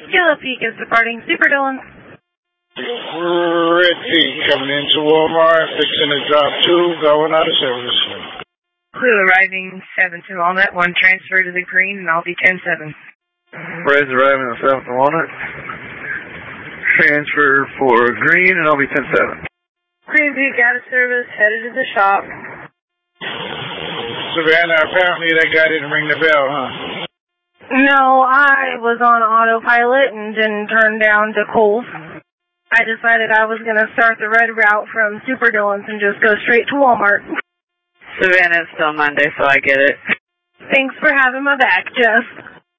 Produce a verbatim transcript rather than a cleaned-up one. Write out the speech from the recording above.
Yellow Peak is departing Super Dillon. Red Peak coming into Walmart, fixing to drop two, going out of service. Clue arriving seven to Walnut, one transfer to the green, and I'll be ten seven. Red's arriving at seven to Walnut. Transfer for green, and I'll be ten seven. Green Peak out of service, headed to the shop. Savannah, apparently that guy didn't ring the bell, huh? No, I was on autopilot and didn't turn down to Kohl's. I decided I was going to start the red route from Super Dillon's and just go straight to Walmart. Savannah, it's still Monday, so I get it. Thanks for having my back, Jess.